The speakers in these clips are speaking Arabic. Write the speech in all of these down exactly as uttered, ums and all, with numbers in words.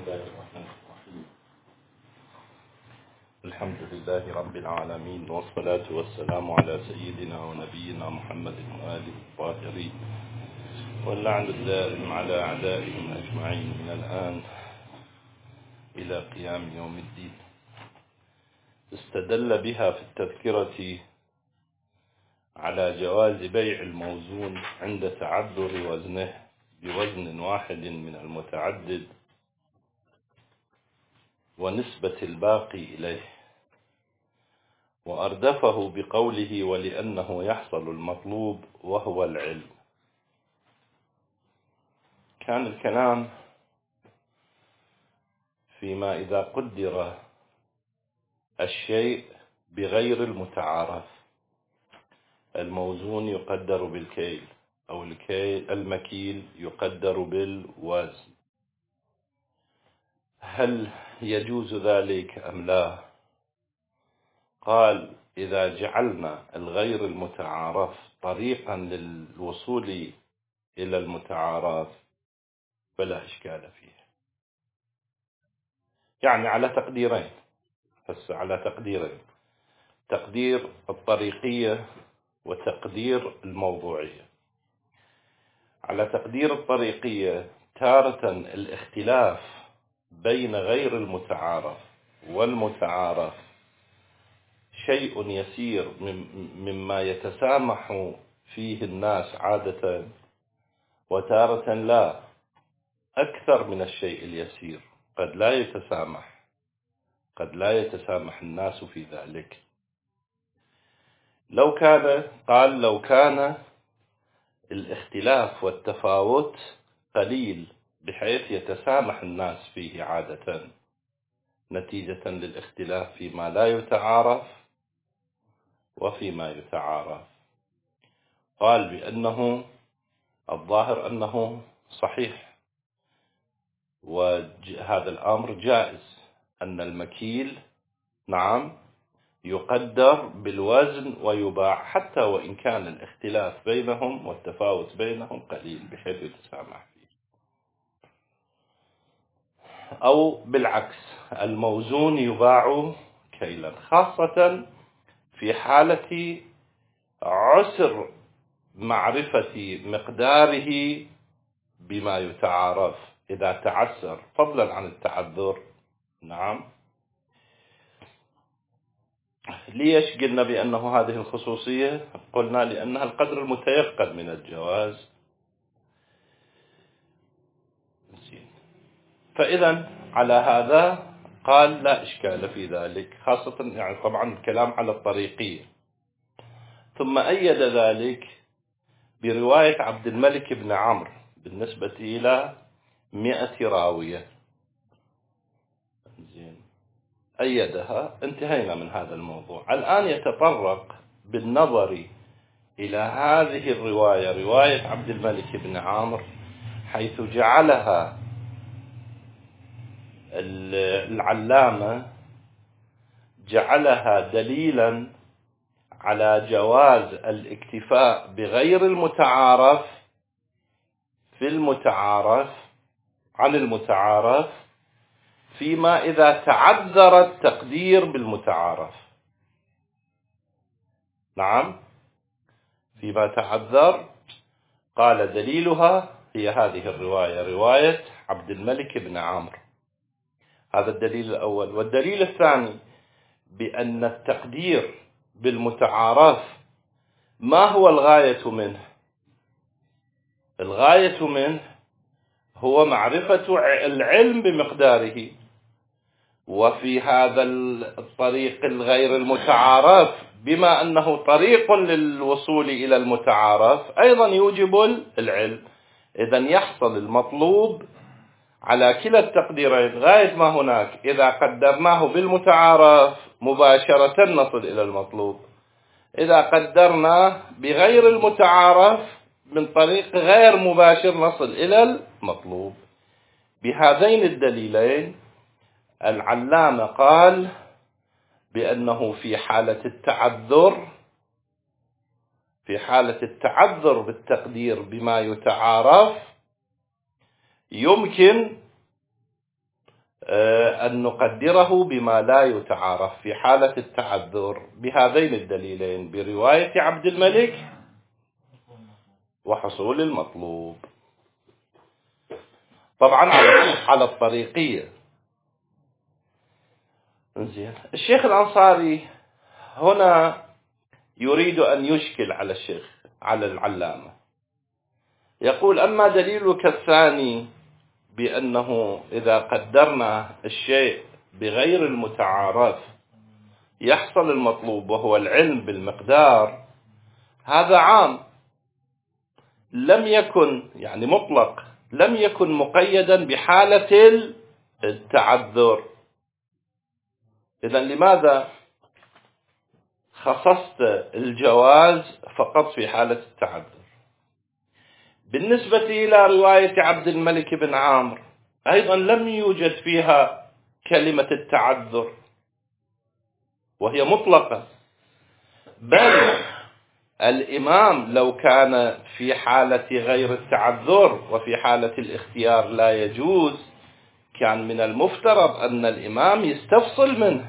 الله الرحمن الرحيم. الحمد لله رب العالمين، والصلاة والسلام على سيدنا ونبينا محمد وآله الطاهرين، واللعن الدائم على أعدائهم أجمعين من الآن إلى قيام يوم الدين. استدل بها في التذكرة على جواز بيع الموزون عند تعذر وزنه بوزن واحد من المتعدد ونسبة الباقي إليه، وأردفه بقوله ولأنه يحصل المطلوب وهو العلم. كان الكلام فيما إذا قدر الشيء بغير المتعارف، الموزون يقدر بالكيل أو الكيل المكيل يقدر بالوزن، هل يجوز ذلك أم لا؟ قال إذا جعلنا الغير المتعارف طريقا للوصول إلى المتعارف فلا إشكال فيه. يعني على تقديرين، بس على تقديرين: تقدير الطريقية وتقدير الموضوعية. على تقدير الطريقية، تارة الاختلاف بين غير المتعارف والمتعارف شيء يسير مما يتسامح فيه الناس عادة، وتارة لا، أكثر من الشيء اليسير، قد لا يتسامح قد لا يتسامح الناس في ذلك. لو كان قال لو كان الاختلاف والتفاوت قليل بحيث يتسامح الناس فيه عادة نتيجة للاختلاف فيما لا يتعارف وفيما يتعارف، قال بأنه الظاهر أنه صحيح، وهذا الأمر جائز، أن المكيل نعم يقدر بالوزن ويباع حتى وإن كان الاختلاف بينهم والتفاوت بينهم قليل بحيث يتسامح فيه. أو بالعكس، الموزون يباع كيلا، خاصة في حالة عسر معرفة مقداره بما يتعارف، إذا تعسر فضلا عن التعذر. نعم. ليش قلنا بأنه هذه الخصوصية؟ قلنا لأنها القدر المتيقن من الجواز. فإذا على هذا قال لا إشكال في ذلك، خاصة يعني طبعا الكلام على الطريقية. ثم أيد ذلك برواية عبد الملك بن عمرو بالنسبة إلى مئة راوية. زين، أيدها، انتهينا من هذا الموضوع. الآن يتطرق بالنظر إلى هذه الرواية، رواية عبد الملك بن عمرو، حيث جعلها العلامة جعلها دليلا على جواز الاكتفاء بغير المتعارف في المتعارف عن المتعارف فيما إذا تعذر التقدير بالمتعارف. نعم، فيما تعذر، قال دليلها هي هذه الرواية، رواية عبد الملك بن عمرو. هذا الدليل الأول. والدليل الثاني بأن التقدير بالمتعارف ما هو الغاية منه؟ الغاية منه هو معرفة العلم بمقداره، وفي هذا الطريق الغير المتعارف بما أنه طريق للوصول إلى المتعارف أيضا يوجب العلم. إذن يحصل المطلوب على كلا التقديرين. غاية ما هناك إذا قدرناه بالمتعارف مباشرة نصل إلى المطلوب، إذا قدرنا بغير المتعارف من طريق غير مباشر نصل إلى المطلوب. بهذين الدليلين العلامة قال بأنه في حالة التعذر في حالة التعذر بالتقدير بما يتعارف يمكن أن نقدره بما لا يتعارف في حالة التعذر بهذين الدليلين، برواية عبد الملك وحصول المطلوب. طبعا على الطريقية. زين. الشيخ الأنصاري هنا يريد أن يشكل على الشيخ على العلامة، يقول: أما دليلك الثاني بأنه إذا قدرنا الشيء بغير المتعارف يحصل المطلوب وهو العلم بالمقدار، هذا عام لم يكن يعني مطلق، لم يكن مقيدا بحالة التعذر. إذن لماذا خصصت الجواز فقط في حالة التعذر؟ بالنسبة إلى رواية عبد الملك بن عامر أيضا لم يوجد فيها كلمة التعذر وهي مطلقة، بل الإمام لو كان في حالة غير التعذر وفي حالة الاختيار لا يجوز، كان من المفترض أن الإمام يستفصل منه.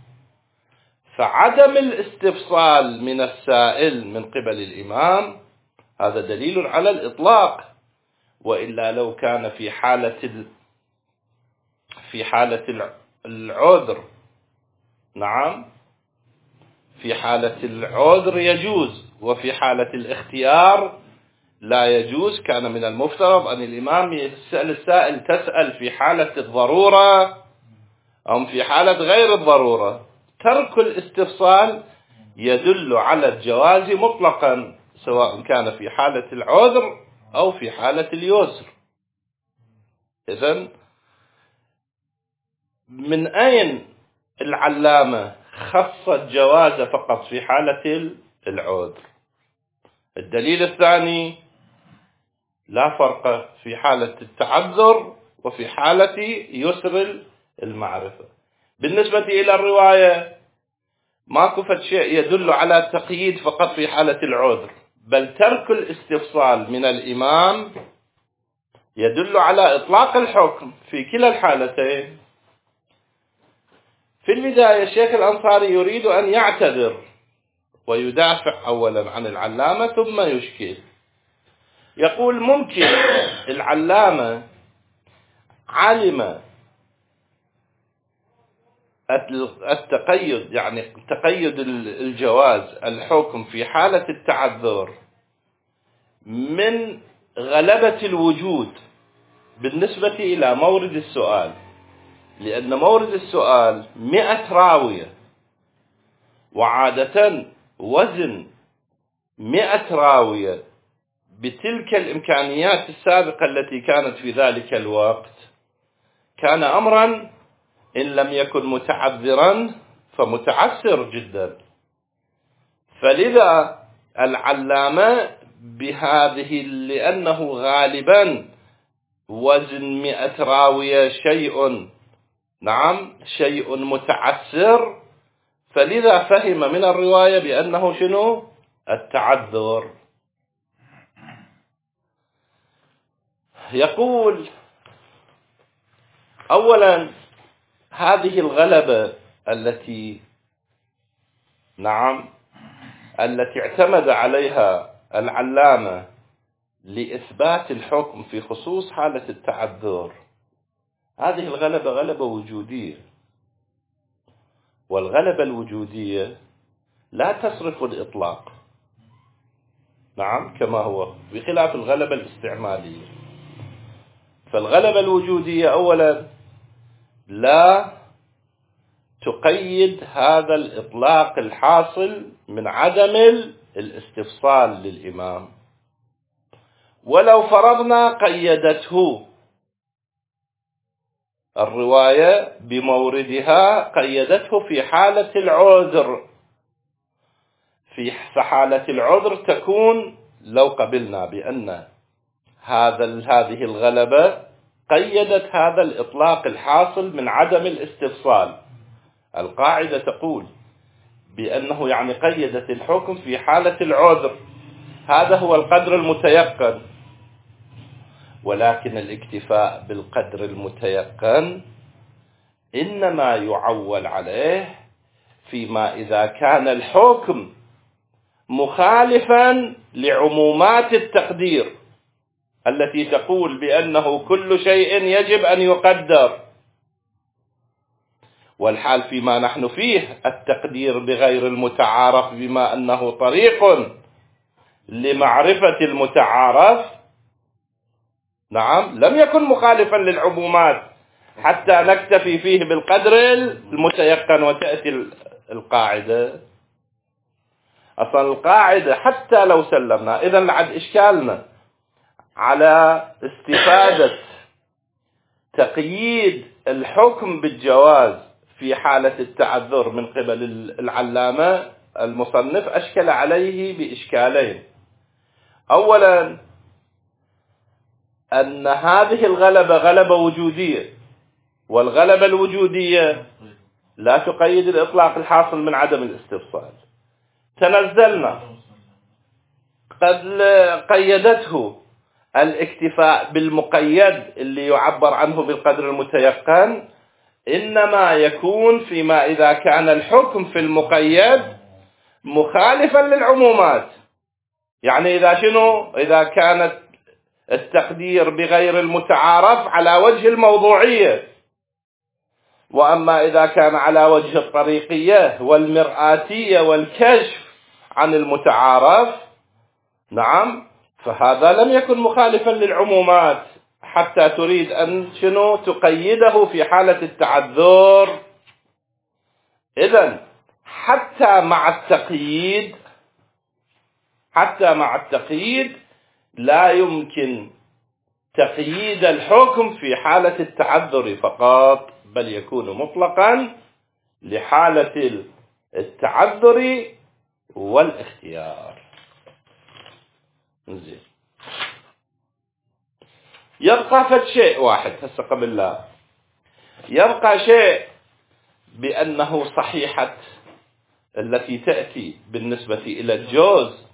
فعدم الاستفصال من السائل من قبل الإمام هذا دليل على الإطلاق. وإلا لو كان في حالة في حالة العذر، نعم، في حالة العذر يجوز وفي حالة الاختيار لا يجوز، كان من المفترض أن الإمام يسأل السائل: تسأل في حالة الضرورة أم في حالة غير الضرورة؟ ترك الاستفصال يدل على الجواز مطلقا، سواء كان في حالة العذر أو في حالة اليسر. إذن من أين العلامة خص الجواز فقط في حالة العذر؟ الدليل الثاني: لا فرق في حالة التعذر وفي حالة يسر المعرفة. بالنسبة إلى الرواية ماكو فد شيء يدل على التقييد فقط في حالة العذر، بل ترك الاستفصال من الإمام يدل على إطلاق الحكم في كلا الحالتين. في البداية الشيخ الأنصاري يريد أن يعتذر ويدافع أولا عن العلامة ثم يشكل. يقول: ممكن العلامة علم التقيد، يعني تقيد الجواز الحكم في حالة التعذر من غلبة الوجود بالنسبة إلى مورد السؤال، لأن مورد السؤال مئة راوية، وعادة وزن مئة راوية بتلك الإمكانيات السابقة التي كانت في ذلك الوقت كان أمرا إن لم يكن متعذرا فمتعسر جدا. فلذا العلامة بهذه، لأنه غالبا وزن مئة راوية شيء، نعم، شيء متعسر، فلذا فهم من الرواية بأنه شنو؟ التعذر. يقول: أولا هذه الغلبة التي نعم التي اعتمد عليها العلامة لإثبات الحكم في خصوص حالة التعذر، هذه الغلبة غلبة وجودية، والغلبة الوجودية لا تصرف الإطلاق، نعم، كما هو، بخلاف الغلبة الاستعمالية. فالغلبة الوجودية أولا لا تقيد هذا الإطلاق الحاصل من عدم الاستفصال للإمام، ولو فرضنا قيدته الرواية بموردها، قيدته في حالة العذر. في حالة العذر تكون، لو قبلنا بأن هذا هذه الغلبة قيدت هذا الإطلاق الحاصل من عدم الاستفصال، القاعدة تقول بأنه يعني قيدت الحكم في حالة العذر، هذا هو القدر المتيقن. ولكن الاكتفاء بالقدر المتيقن إنما يعول عليه فيما إذا كان الحكم مخالفا لعمومات التقدير التي تقول بأنه كل شيء يجب أن يقدر، والحال فيما نحن فيه التقدير بغير المتعارف بما أنه طريق لمعرفة المتعارف، نعم، لم يكن مخالفا للعمومات حتى نكتفي فيه بالقدر المتيقن. وتأتي القاعدة، أصلا القاعدة حتى لو سلمنا، إذا لعد إشكالنا على استفادة تقييد الحكم بالجواز في حالة التعذر من قبل العلامة المصنف أشكل عليه بإشكالين. أولا أن هذه الغلبة غلبة وجودية، والغلبة الوجودية لا تقيد الإطلاق الحاصل من عدم الاستفصال. تنزلنا قد قيدته الاكتفاء بالمقيد اللي يعبر عنه بالقدر المتيقن، إنما يكون فيما إذا كان الحكم في المقيد مخالفا للعمومات. يعني إذا شنو؟ إذا كانت التقدير بغير المتعارف على وجه الموضوعية، وأما إذا كان على وجه الطريقية والمرآتية والكشف عن المتعارف، نعم، فهذا لم يكن مخالفا للعمومات حتى تريد أن شنو تقيده في حالة التعذر. إذن حتى مع التقييد حتى مع التقييد لا يمكن تقييد الحكم في حالة التعذر فقط، بل يكون مطلقا لحالة التعذر والاختيار. زين، يبقى فد شيء واحد هسه قبل لا يبقى شيء بأنه صحيحة التي تأتي بالنسبة إلى الجوز.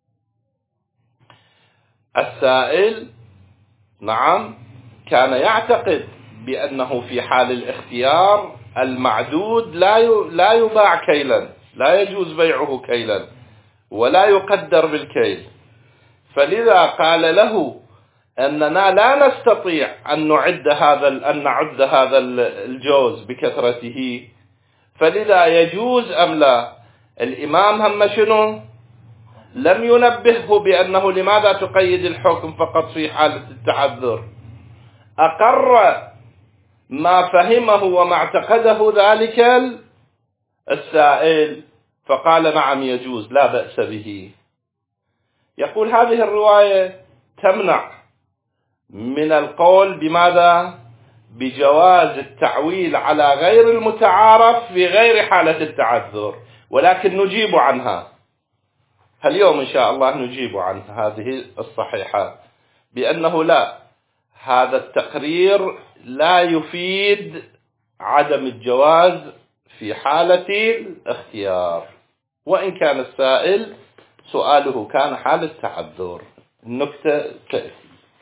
السائل نعم كان يعتقد بأنه في حال الاختيار المعدود لا لا يباع كيلا، لا يجوز بيعه كيلا ولا يقدر بالكيل، فلذا قال له أننا لا نستطيع أن نعد هذا أن نعد هذا الجوز بكثرته، فلذا يجوز أم لا؟ الإمام هم شنو؟ لم ينبهه بأنه لماذا تقيد الحكم فقط في حالة التعذر، أقر ما فهمه وما اعتقده ذلك السائل، فقال نعم يجوز لا بأس به. يقول هذه الرواية تمنع من القول بماذا؟ بجواز التعويل على غير المتعارف في غير حالة التعذر، ولكن نجيب عنها اليوم إن شاء الله، نجيب عن هذه الصحيحة بأنه لا، هذا التقرير لا يفيد عدم الجواز في حالة الاختيار، وإن كان السائل سؤاله كان حال التعذر. النكتة تأتي.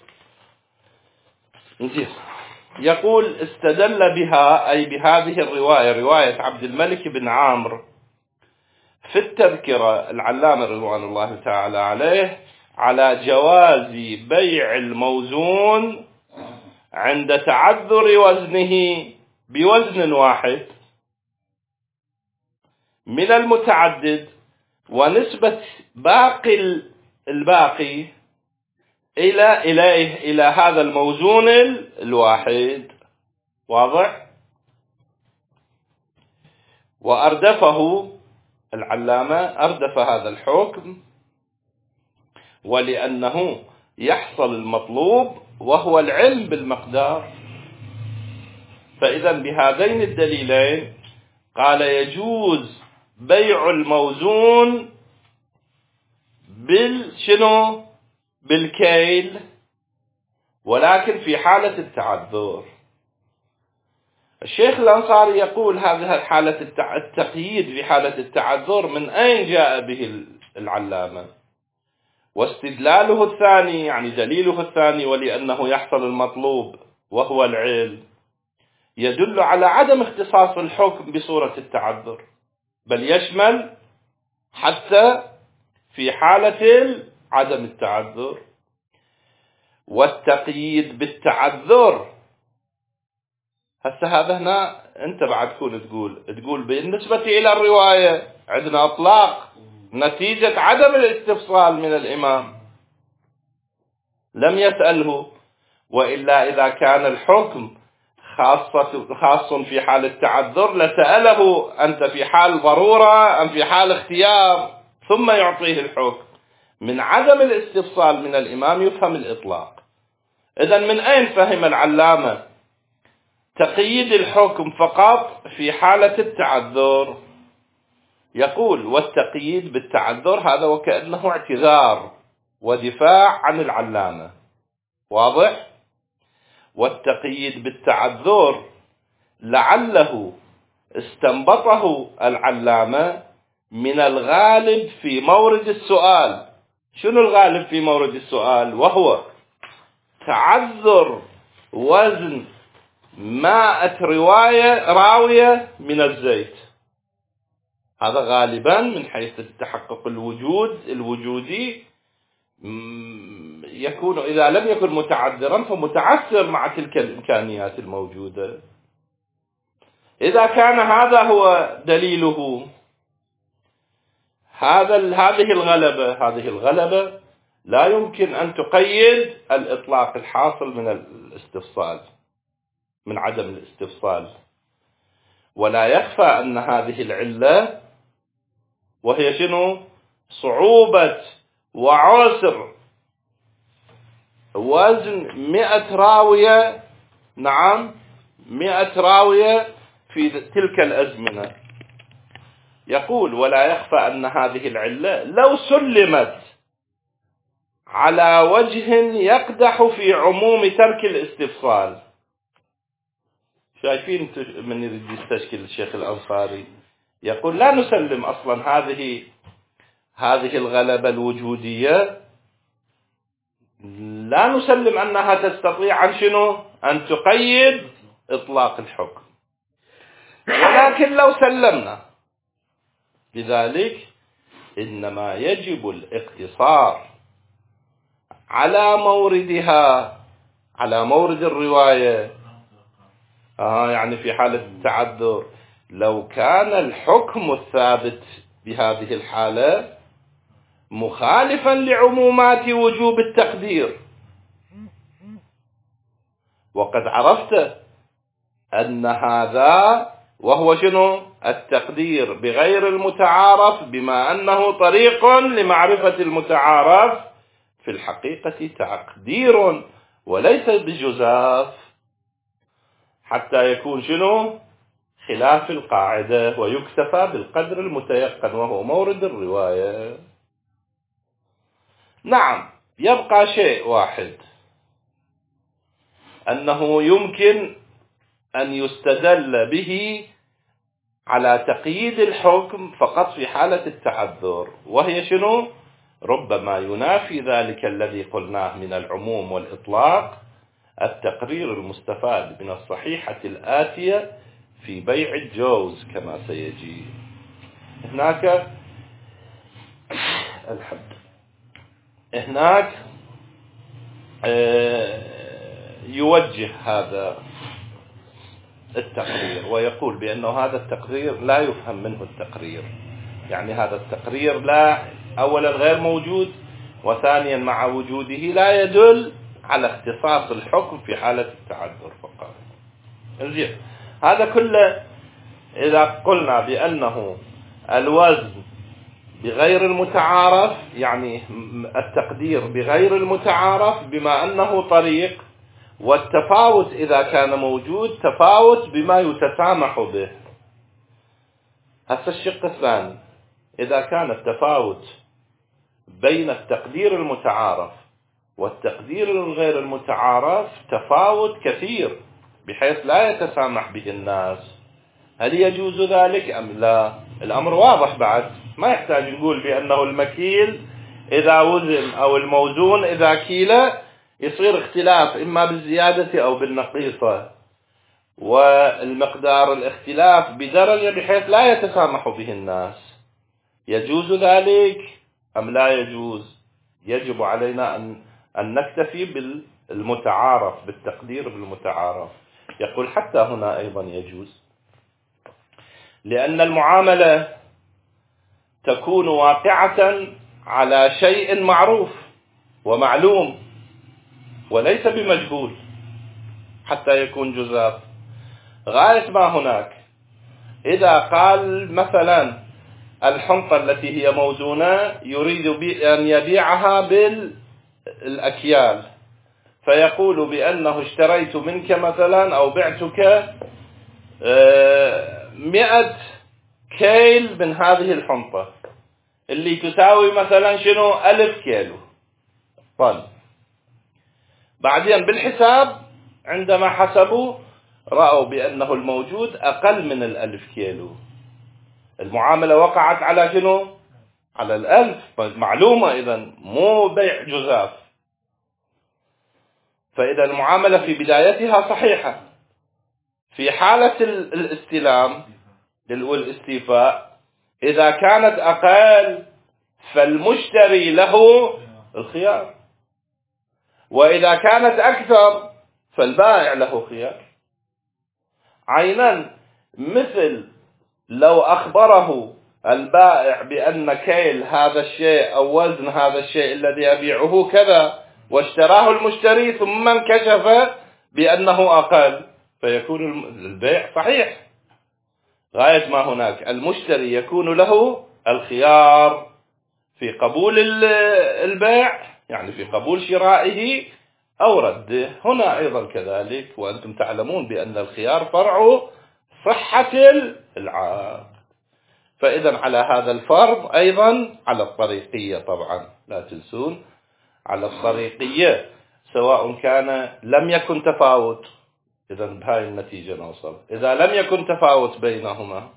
يقول استدل بها أي بهذه الرواية، رواية عبد الملك بن عامر في التذكرة العلامة رضوان الله تعالى عليه على جواز بيع الموزون عند تعذر وزنه بوزن واحد من المتعدد ونسبة باقي الباقي إلى إليه إلى هذا الموزون الواحد. واضح؟ وأردفه العلامة أردف هذا الحكم ولأنه يحصل المطلوب وهو العلم بالمقدار، فإذا بهذين الدليلين قال يجوز بيع الموزون بالشنو بالكيل، ولكن في حالة التعذر. الشيخ الأنصاري يقول هذه حالة التقييد في حالة التعذر من أين جاء به العلامة؟ واستدلاله الثاني يعني دليله الثاني ولأنه يحصل المطلوب وهو العلم، يدل على عدم اختصاص الحكم بصورة التعذر، بل يشمل حتى في حالة عدم التعذر. والتقييد بالتعذر، هسه هذا هنا أنت بعد تكون تقول تقول بالنسبة إلى الرواية عندنا إطلاق نتيجة عدم الاستفصال من الإمام، لم يسأله. وإلا إذا كان الحكم خاصة خاص في حال التعذر لسأله أنت في حال ضرورة أم في حال اختيار ثم يعطيه الحكم. من عدم الاستفصال من الإمام يفهم الإطلاق. إذن من أين فهم العلامة تقييد الحكم فقط في حالة التعذر؟ يقول والتقييد بالتعذر هذا وكأنه اعتذار ودفاع عن العلامة، واضح؟ والتقييد بالتعذر لعله استنبطه العلامة من الغالب في مورد السؤال. شنو الغالب في مورد السؤال؟ وهو تعذر وزن ماء رواية راوية من الزيت. هذا غالبا من حيث التحقق الوجود الوجودي يكون، إذا لم يكن متعذرا فمتعثر مع تلك الإمكانيات الموجودة. إذا كان هذا هو دليله، هذا هذه الغلبة هذه الغلبة لا يمكن أن تقيد الإطلاق الحاصل من الاستفصال، من عدم الاستفصال. ولا يخفى أن هذه العلة وهي شنو؟ صعوبة وعسر وزن مئة راوية، نعم مئة راوية في تلك الأزمنة. يقول ولا يخفى أن هذه العلة لو سلمت على وجه يقدح في عموم ترك الاستفصال. شايفين من يريد يستشكل الشيخ الأنصاري يقول لا نسلم أصلا هذه هذه الغلبة الوجودية، لا نسلم أنها تستطيع أن شنو؟ أن تقيد إطلاق الحكم. ولكن لو سلمنا بذلك إنما يجب الاقتصار على موردها، على مورد الرواية. آه يعني في حالة التعذر لو كان الحكم الثابت بهذه الحالة مخالفا لعمومات وجوب التقدير، وقد عرفت أن هذا وهو شنو؟ التقدير بغير المتعارف، بما أنه طريق لمعرفة المتعارف في الحقيقة تقدير وليس بجزاف، حتى يكون شنو؟ خلاف القاعدة ويكتفى بالقدر المتيقن وهو مورد الرواية. نعم، يبقى شيء واحد، أنه يمكن أن يستدل به على تقييد الحكم فقط في حالة التعذر، وهي شنو؟ ربما ينافي ذلك الذي قلناه من العموم والإطلاق التقرير المستفاد من الصحيحة الآتية في بيع الجوز كما سيجي. هناك الحد هناك يوجه هذا التقرير ويقول بأنه هذا التقرير لا يفهم منه التقرير، يعني هذا التقرير لا أولا غير موجود، وثانيا مع وجوده لا يدل على اختصاص الحكم في حالة التعذر فقط. انزين، هذا كله إذا قلنا بأنه الوزن بغير المتعارف، يعني التقدير بغير المتعارف بما أنه طريق، والتفاوت إذا كان موجود تفاوت بما يتسامح به. هذا الشق الثاني، إذا كان التفاوت بين التقدير المتعارف والتقدير الغير المتعارف تفاوت كثير بحيث لا يتسامح به الناس، هل يجوز ذلك أم لا؟ الأمر واضح بعد، ما يحتاج نقول بأنه المكيل إذا وزن أو الموزون إذا كيل يصير اختلاف إما بالزيادة أو بالنقيصة. والمقدار الاختلاف بدرجة بحيث لا يتسامح به الناس، يجوز ذلك أم لا يجوز؟ يجب علينا أن أن نكتفي بالمتعارف، بالتقدير بالمتعارف. يقول حتى هنا أيضا يجوز، لأن المعاملة تكون واقعة على شيء معروف ومعلوم وليس بمجهول حتى يكون جزاف. غاية ما هناك إذا قال مثلا الحنطة التي هي موزونة يريد أن يبيعها بالأكيال، فيقول بأنه اشتريت منك مثلا أو بعتك مئة كيل من هذه الحنطة اللي تساوي مثلا شنو ألف كيلو. طيب بعدين بالحساب عندما حسبوا رأوا بأنه الموجود أقل من الألف كيلو، المعاملة وقعت على شنو؟ على الألف. معلومة إذن مو بيع جزاف. فإذا المعاملة في بدايتها صحيحة. في حالة الاستلام والاستيفاء إذا كانت أقل فالمشتري له الخيار، وإذا كانت أكثر فالبائع له خيار. عينا مثل لو أخبره البائع بأن كيل هذا الشيء أو وزن هذا الشيء الذي أبيعه كذا، واشتراه المشتري ثم انكشف بأنه أقل، فيكون البيع صحيح. غاية ما هناك المشتري يكون له الخيار في قبول البيع، يعني في قبول شرائه أو رده. هنا أيضا كذلك، وأنتم تعلمون بأن الخيار فرع صحة العقد. فإذا على هذا الفرض أيضا على الطريقية، طبعا لا تنسون على الطريقية، سواء كان لم يكن تفاوت. إذا بهاي النتيجة نوصل. إذا لم يكن تفاوت بينهما،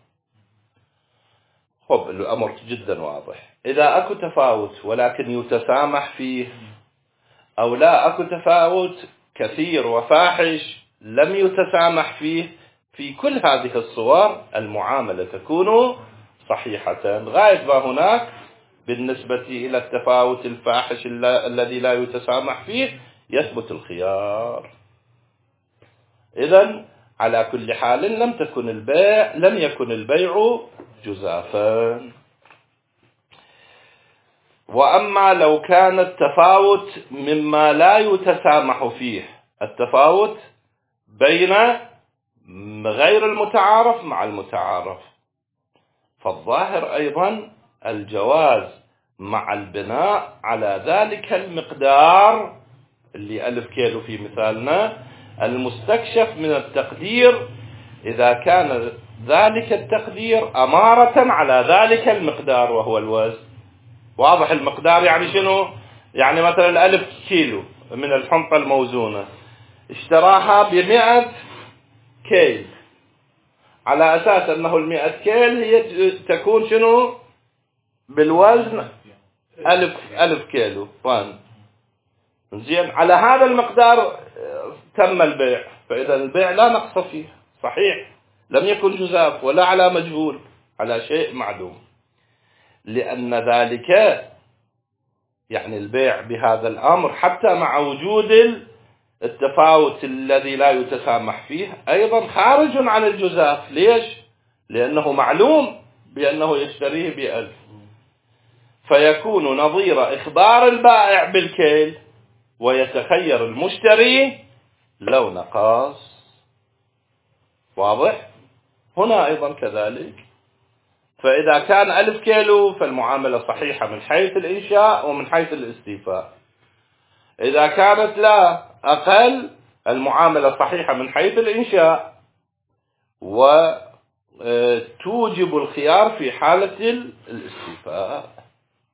خب الأمر جدا واضح. إذا أكو تفاوت ولكن يتسامح فيه، أو لا أكو تفاوت كثير وفاحش لم يتسامح فيه، في كل هذه الصور المعاملة تكون صحيحة. غاية ما هناك بالنسبة إلى التفاوت الفاحش الذي لا يتسامح فيه يثبت الخيار. إذن على كل حال لم تكن البيع لم يكن البيع جزافا. وأما لو كان التفاوت مما لا يتسامح فيه، التفاوت بين غير المتعارف مع المتعارف، فالظاهر أيضا الجواز مع البناء على ذلك المقدار اللي ألف كيلو في مثالنا المستكشف من التقدير، إذا كان ذلك التقدير أمارة على ذلك المقدار وهو الوزن. واضح المقدار يعني شنو؟ يعني مثلا الألف كيلو من الحنطة الموزونة اشتراها بمئة كيل، على أساس أنه المئة كيل هي تكون شنو بالوزن ألف, ألف كيلو. طيب زين، على هذا المقدار تم البيع، فإذا البيع لا نقص فيه، صحيح، لم يكن جزاف ولا على مجهول، على شيء معلوم. لأن ذلك يعني البيع بهذا الأمر حتى مع وجود التفاوت الذي لا يتسامح فيه أيضا خارج عن الجزاف. ليش؟ لأنه معلوم بأنه يشتريه بألف، فيكون نظير إخبار البائع بالكيل، ويتخير المشتري لو نقص. واضح؟ هنا أيضا كذلك. فإذا كان ألف كيلو فالمعاملة صحيحة من حيث الإنشاء ومن حيث الاستيفاء. إذا كانت لا أقل المعاملة صحيحة من حيث الإنشاء، وتوجب الخيار في حالة الاستيفاء.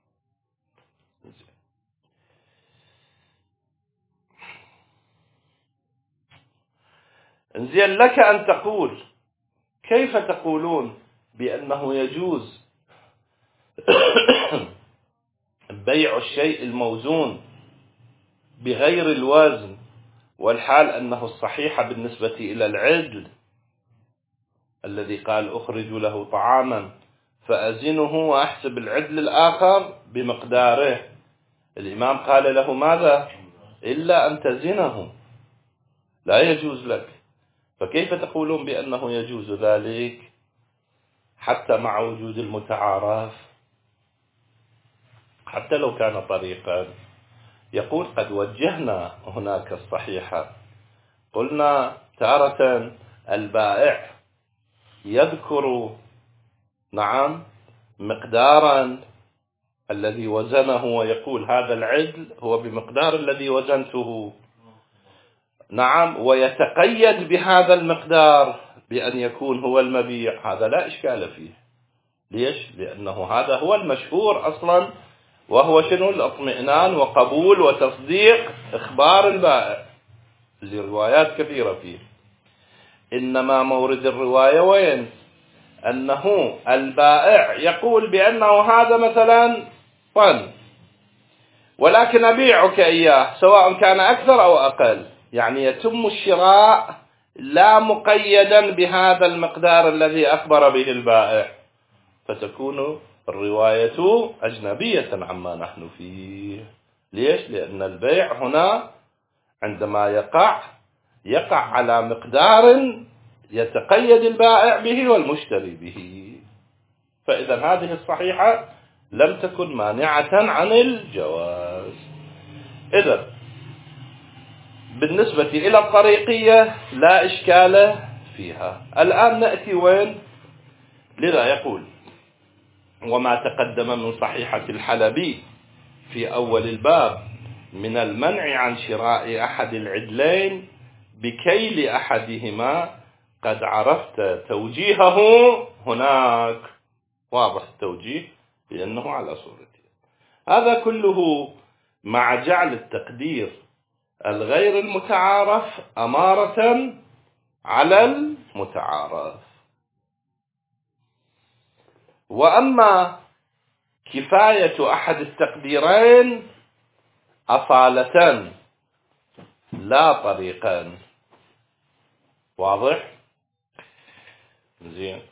انزين، لك أن تقول كيف تقولون بأنه يجوز بيع الشيء الموزون بغير الوزن والحال أنه الصحيح بالنسبة إلى العدل الذي قال أخرج له طعاما فأزنه وأحسب العدل الآخر بمقداره. الإمام قال له ماذا؟ إلا أن تزنه، لا يجوز لك. فكيف تقولون بأنه يجوز ذلك حتى مع وجود المتعارف؟ حتى لو كان طريقا. يقول قد وجهنا هناك الصحيحة، قلنا تارة البائع يذكر نعم مقدارا الذي وزنه ويقول هذا العدل هو بمقدار الذي وزنته، نعم، ويتقيد بهذا المقدار بأن يكون هو المبيع، هذا لا إشكال فيه. ليش؟ لأنه هذا هو المشهور أصلا، وهو شنو؟ الاطمئنان وقبول وتصديق إخبار البائع، اللي روايات كثيرة فيه. إنما مورد الرواية وين؟ أنه البائع يقول بأنه هذا مثلا طن، ولكن أبيعك إياه سواء كان أكثر أو أقل، يعني يتم الشراء لا مقيدا بهذا المقدار الذي أخبر به البائع، فتكون الرواية أجنبية عما نحن فيه. ليش؟ لأن البيع هنا عندما يقع يقع على مقدار يتقيد البائع به والمشتري به. فإذا هذه الصحيحة لم تكن مانعة عن الجواز. إذا بالنسبة إلى الطريقية لا إشكال فيها. الآن نأتي وين؟ لذا يقول وما تقدم من صحيحة الحلبي في أول الباب من المنع عن شراء أحد العدلين بكيل أحدهما قد عرفت توجيهه هناك. واضح التوجيه لأنه على صورته. هذا كله مع جعل التقدير الغير المتعارف أمارة على المتعارف. وأما كفاية أحد التقديرين أصالة لا طريقا. واضح؟ زين.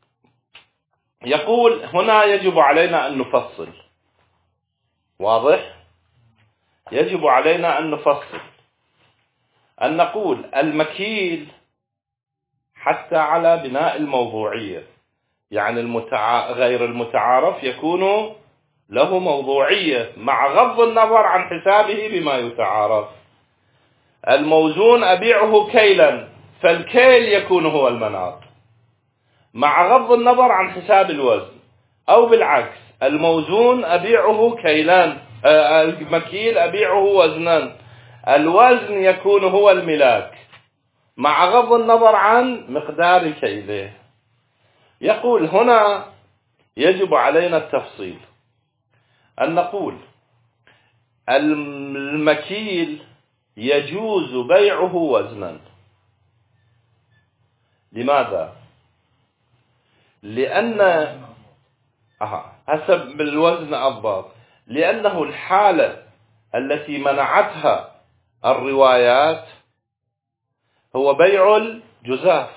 يقول هنا يجب علينا أن نفصل. واضح؟ يجب علينا أن نفصل، أن نقول المكيل حتى على بناء الموضوعية، يعني المتع... غير المتعارف يكون له موضوعية مع غض النظر عن حسابه بما يتعارف. الموزون أبيعه كيلا، فالكيل يكون هو المناط مع غض النظر عن حساب الوزن، أو بالعكس الموزون أبيعه كيلان، المكيل أبيعه وزنا، الوزن يكون هو الملاك مع غض النظر عن مقدار كيله. يقول هنا يجب علينا التفصيل، أن نقول المكيل يجوز بيعه وزنا. لماذا؟ لأن أها حسب الوزن أضبط، لأنه الحالة التي منعتها الروايات هو بيع الجزاف،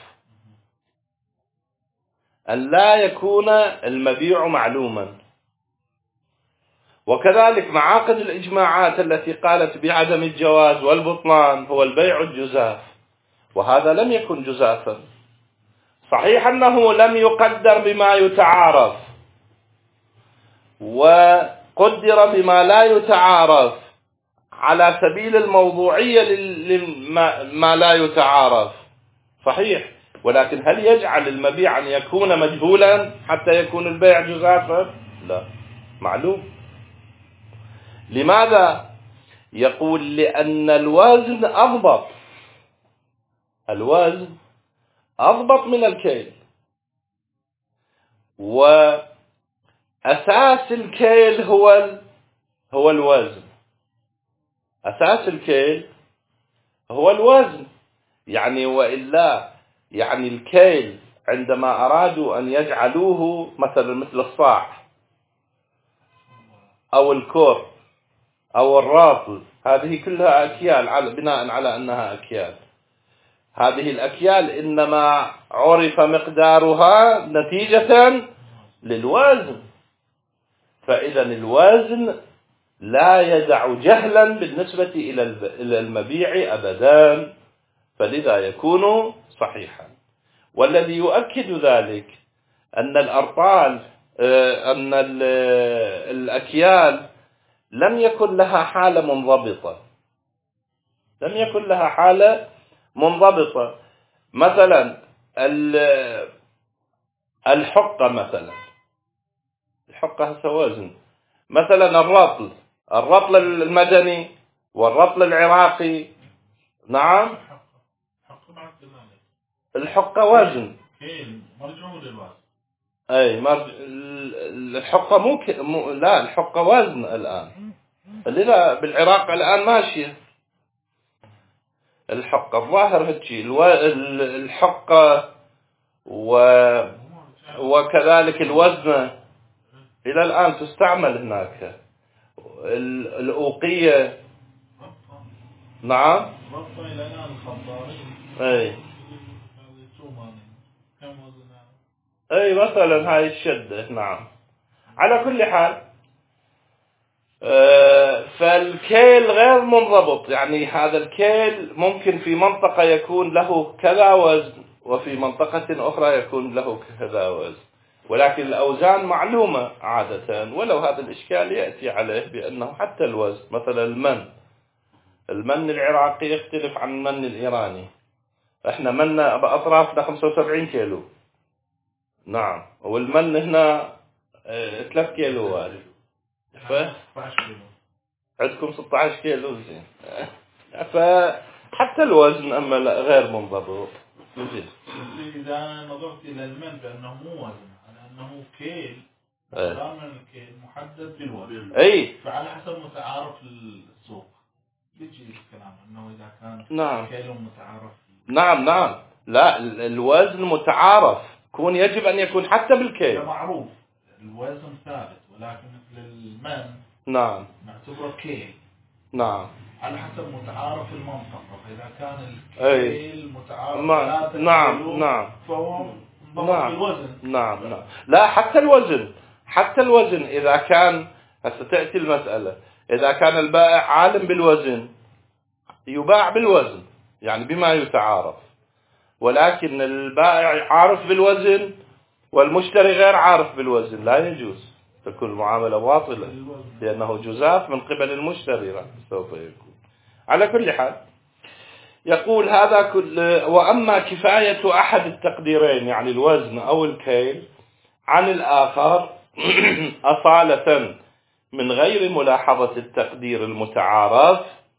أن لا يكون المبيع معلوما. وكذلك معاقد الإجماعات التي قالت بعدم الجواز والبطلان هو البيع الجزاف، وهذا لم يكن جزافا. صحيح أنه لم يقدر بما يتعارف وقدر بما لا يتعارف على سبيل الموضوعية لما لا يتعارف، صحيح، ولكن هل يجعل المبيع أن يكون مجهولا حتى يكون البيع جزافا؟ لا، معلوم. لماذا؟ يقول لأن الوزن أضبط، الوزن أضبط من الكيل، وأساس الكيل هو هو الوزن، أساس الكيل هو الوزن. يعني وإلا يعني الكيل عندما أرادوا أن يجعلوه مثلا مثل الصاع أو الكور أو الراطل، هذه كلها أكيال بناء على أنها أكيال. هذه الأكيال إنما عرف مقدارها نتيجة للوزن، فإذا الوزن لا يدع جهلا بالنسبة إلى المبيع أبدا، فلذا يكون صحيحا. والذي يؤكد ذلك أن الأرطال أن الأكيال لم يكن لها حالة منضبطة، لم يكن لها حالة منضبطة. مثلا الحقة، مثلا الحقة هسه وزن. مثلا الرطل، الرطل المدني والرطل العراقي، نعم، الحقة وزن. اي مرج... الحقة مو ك... مو... لا الحقة وزن الآن، لذا بالعراق الآن ماشية الحقة الظاهر هيك الو... الحقة و... وكذلك الوزن إلى الآن تستعمل هناك. الأوقية، نعم، اي اي مثلا هاي الشدة، نعم. على كل حال فالكيل غير منضبط، يعني هذا الكيل ممكن في منطقة يكون له كذا وزن وفي منطقة أخرى يكون له كذا وزن، ولكن الأوزان معلومة عادة. ولو هذا الإشكال يأتي عليه بأنه حتى الوزن، مثلا المن المن العراقي يختلف عن المن الإيراني. احنا منا بأطرافنا خمسة وسبعين كيلو، نعم، والمن هنا ثلاثة كيلو، ف... عندكم ستة عشر كيلو، زين. فحتى الوزن أما لا غير منضبط. زين. إذا نظرت إلى المن بأنه مو وزن، على أنه كيل، مقدار من الكيل محدد بالوزن. أي. فعلى حسب متعارف السوق يجي الكلام أنه إذا كان نعم. كيل متعارف. نعم نعم. لا الوزن متعارف، كون يجب أن يكون حتى بالكيل. معروف الوزن ثابت، ولكن مثل المن نعم نعتبره كيل. نعم. على حسب متعارف المنطقة، فإذا كان الكيل متعارف ما... نعم نعم فهو منضبط نعم. بالوزن. نعم نعم. لا حتى الوزن، حتى الوزن إذا كان هسه تأتي المسألة، إذا كان البائع عالم بالوزن يباع بالوزن، يعني بما يتعارف، ولكن البائع عارف بالوزن والمشتري غير عارف بالوزن، لا يجوز، تكون المعاملة باطلة لأنه جزاف من قبل المشتري سوف يكون. على كل حال يقول هذا كل. وأما كفاية أحد التقديرين، يعني الوزن أو الكيل، عن الآخر أصالة من غير ملاحظة التقدير المتعارف،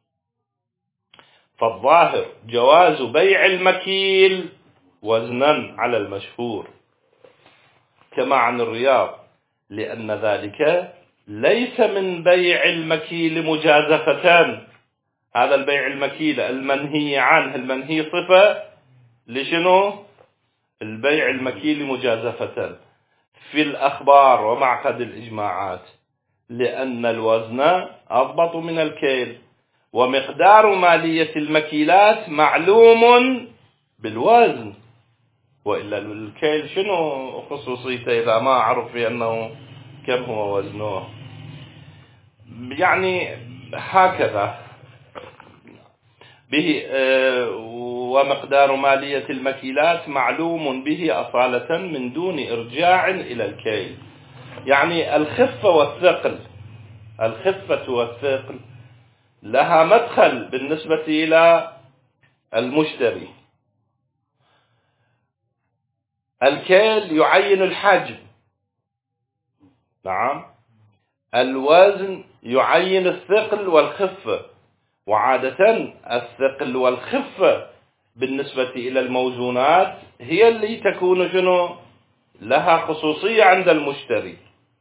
فالظاهر جواز بيع المكيل وزنا على المشهور كما عن الرياض، لأن ذلك ليس من بيع المكيل مجازفة. هذا البيع المكيل المنهي عنه، المنهي صفة لشنو؟ البيع المكيل مجازفة في الأخبار ومعقد الإجماعات، لأن الوزن أضبط من الكيل، ومقدار مالية المكيلات معلوم بالوزن، وإلا الكيل شنو خصوصيته إذا ما عرف بأنه كم هو وزنه؟ يعني هكذا به. ومقدار مالية المكيلات معلوم به أصالة من دون إرجاع إلى الكيل، يعني الخفة والثقل، الخفة والثقل لها مدخل بالنسبة إلى المشتري. الكيل يعين الحجم، نعم، الوزن يعين الثقل والخفة، وعادة الثقل والخفة بالنسبة إلى الموزونات هي اللي تكون شنو لها خصوصية عند المشتري.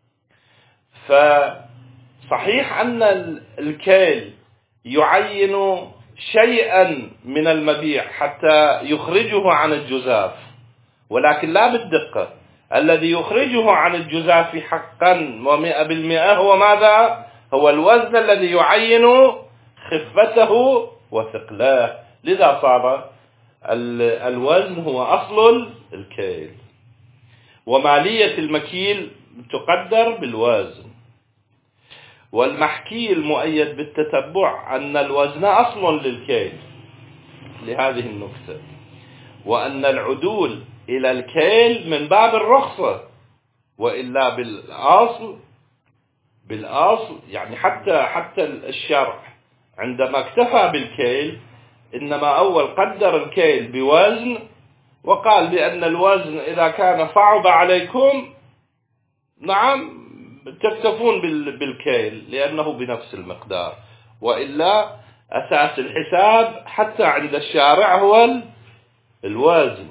فصحيح أن الكيل يعين شيئا من المبيع حتى يخرجه عن الجزاف، ولكن لا بالدقة. الذي يخرجه عن الجزاف حقا ومئة بالمئة هو ماذا؟ هو الوزن الذي يعين خفته وثقله، لذا صار الوزن هو أصل الكيل، ومالية المكيل تقدر بالوزن. والمحكي المؤيد بالتتبع أن الوزن أصل للكيل لهذه النكتة، وأن العدول إلى الكيل من باب الرخصة، وإلا بالأصل بالأصل يعني حتى حتى الشرع عندما اكتفى بالكيل إنما أول قدر الكيل بوزن، وقال بأن الوزن إذا كان صعب عليكم نعم تكتفون بالكيل لأنه بنفس المقدار، وإلا أساس الحساب حتى عند الشارع هو الوزن.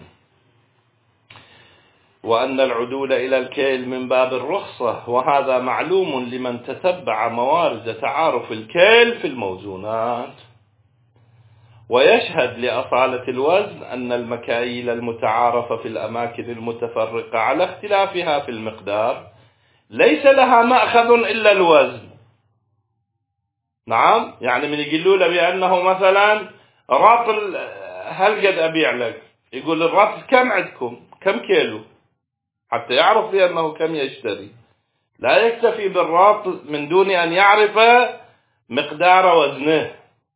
وأن العدول إلى الكيل من باب الرخصة، وهذا معلوم لمن تتبع موارد تعارف الكيل في الموزونات. ويشهد لأصالة الوزن أن المكاييل المتعارفة في الأماكن المتفرقة على اختلافها في المقدار ليس لها مأخذ إلا الوزن. نعم، يعني من يقولوا له بأنه مثلا راطل هل قد أبيع لك، يقول الراطل كم عندكم، كم كيلو، حتى يعرف بأنه كم يشتري. لا يكتفي بالراطل من دون أن يعرف مقدار وزنه.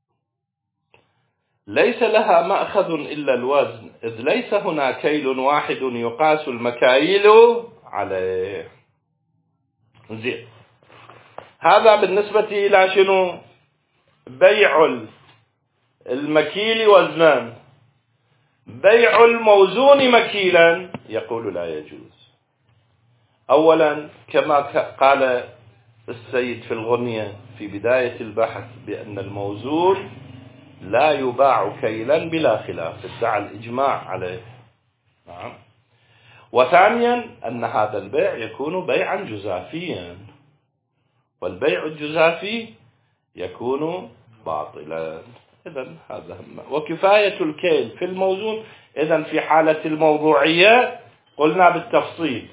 ليس لها مأخذ إلا الوزن، إذ ليس هنا كيل واحد يقاس المكاييل عليه. زين، هذا بالنسبة إلى شنو؟ بيع المكيل وزنان. بيع الموزون مكيلا يقول لا يجوز. أولا كما قال السيد في الغنية في بداية البحث بأن الموزون لا يباع كيلا بلا خلاف، ادعى الإجماع عليه. نعم. وثانيا أن هذا البيع يكون بيعا جزافيا، والبيع الجزافي يكون باطلا. إذن هذا هم. وكفاية الكيل في الموزون، إذن في حالة الموضوعية قلنا بالتفصيل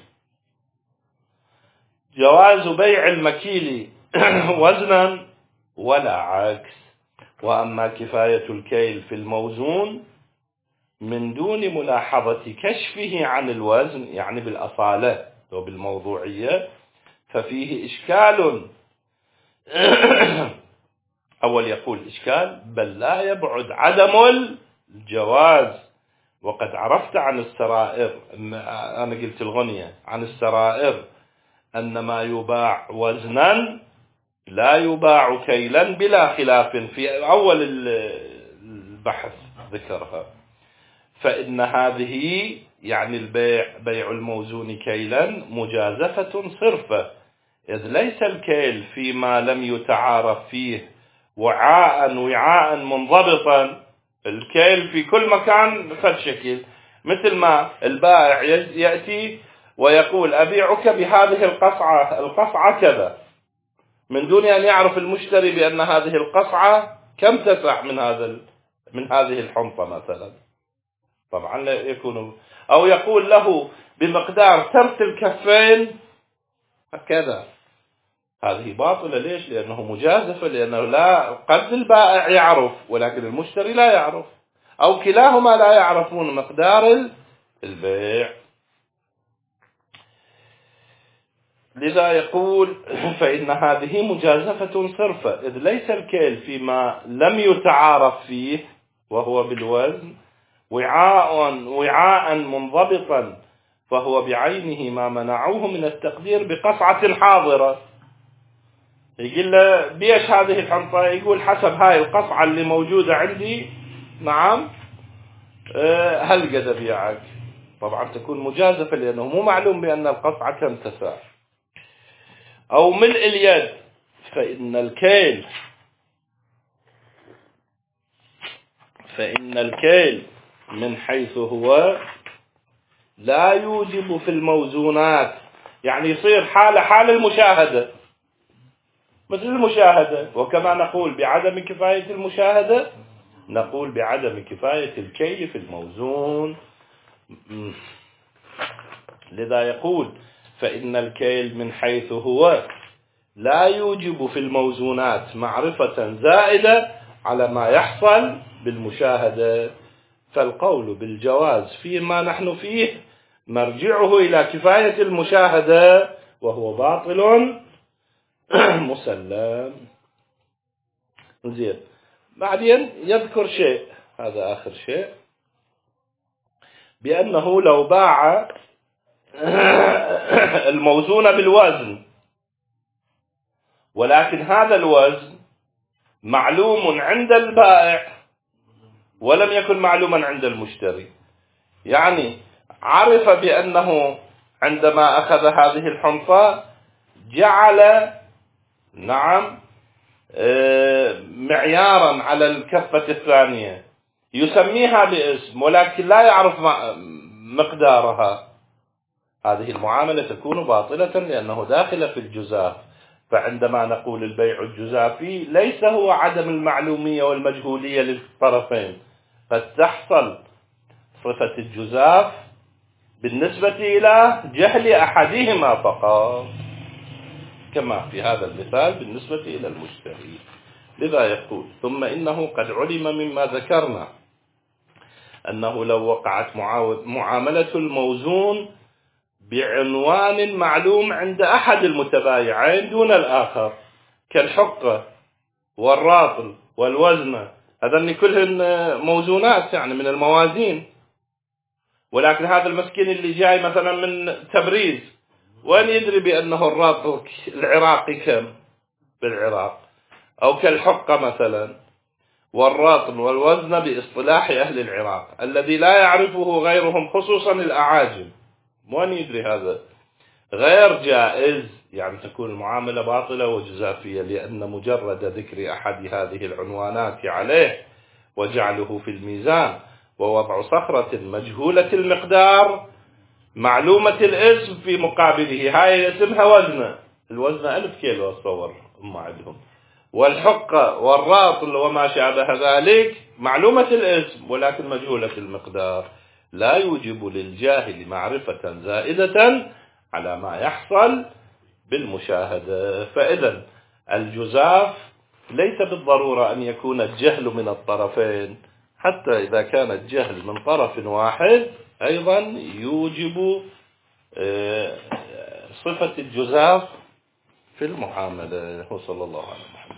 جواز بيع المكيل وزنا ولا عكس. وأما كفاية الكيل في الموزون من دون ملاحظة كشفه عن الوزن، يعني بالأصالة وبالموضوعية، ففيه إشكال. أول يقول إشكال بل لا يبعد عدم الجواز. وقد عرفت عن السرائر، أنا قلت الغنية عن السرائر أن ما يباع وزنا لا يباع كيلا بلا خلاف، في أول البحث ذكرها. فإن هذه يعني البيع بيع الموزون كيلا مجازفة صرفة، إذ ليس الكيل فيما لم يتعارف فيه وعاء وعاء منضبطا. الكيل في كل مكان فد شكل، مثل ما البائع يأتي ويقول أبيعك بهذه القصعة، القصعة كذا، من دون أن يعرف المشتري بأن هذه القصعة كم تسع من هذا من هذه الحنطة مثلا. طبعا لا يكون، أو يقول له بمقدار ترس الكفين كذا، هذه باطلة. ليش؟ لأنه مجازفة، لأنه لا قد البائع يعرف ولكن المشتري لا يعرف، أو كلاهما لا يعرفون مقدار البيع. لذا يقول فإن هذه مجازفة صرفة، إذ ليس الكيل فيما لم يتعارف فيه وهو بالوزن وعاء وعاء منضبطا، فهو بعينه ما منعوه من التقدير بقصعة حاضرة. يقول له بيش هذه الحنطة، يقول حسب هاي القصعة اللي موجودة عندي. نعم، هل قد أبيعك؟ طبعا تكون مجازفة لأنه مو معلوم بأن القصعة كم تسع. أو ملء اليد، فإن الكيل فإن الكيل من حيث هو لا يوجب في الموزونات، يعني يصير حالة حال المشاهدة، مثل المشاهدة. وكما نقول بعدم كفاية المشاهدة نقول بعدم كفاية الكيل في الموزون. لذا يقول فإن الكيل من حيث هو لا يوجب في الموزونات معرفة زائدة على ما يحصل بالمشاهدة، فالقول بالجواز فيما نحن فيه مرجعه إلى كفاية المشاهدة وهو باطل مسلم. زين، بعدين يذكر شيء، هذا آخر شيء، بأنه لو باع الموزون بالوزن ولكن هذا الوزن معلوم عند البائع ولم يكن معلوما عند المشتري، يعني عرف بأنه عندما أخذ هذه الحنطة جعل نعم معيارا على الكفة الثانية يسميها باسم ولكن لا يعرف مقدارها، هذه المعاملة تكون باطلة لأنه داخل في الجزاف. فعندما نقول البيع الجزافي ليس هو عدم المعلومية والمجهولية للطرفين، قد تحصل صفة الجزاف بالنسبة إلى جهل أحدهما فقط، كما في هذا المثال بالنسبة إلى المشتري. لذا يقول: ثم إنه قد علم مما ذكرنا أنه لو وقعت معاملة الموزون بعنوان معلوم عند أحد المتبايعين دون الآخر كالحقة والراطل والوزنة، هذين كلهن موزونات يعني من الموازين، ولكن هذا المسكين اللي جاي مثلا من تبريز وين يدري بأنه الراطل العراقي كم بالعراق، أو كالحقة مثلا والراطل والوزن باصطلاح أهل العراق الذي لا يعرفه غيرهم خصوصا الأعاجم، وين يدري هذا؟ غير جائز، يعني تكون المعاملة باطلة وجزافية، لأن مجرد ذكر أحد هذه العنوانات عليه وجعله في الميزان ووضع صخرة مجهولة المقدار معلومة الاسم في مقابله، هاي اسمها وزنة، الوزنة ألف كيلو أتصور هم عندهم، والحقة والراطل وما شابه ذلك معلومة الاسم ولكن مجهولة المقدار، لا يوجب للجاهل معرفة زائدة على ما يحصل بالمشاهدة. فإذا الجزاف ليس بالضرورة أن يكون الجهل من الطرفين، حتى إذا كان الجهل من طرف واحد أيضا يوجب صفة الجزاف في المعاملة. وصلى الله عليه وسلم.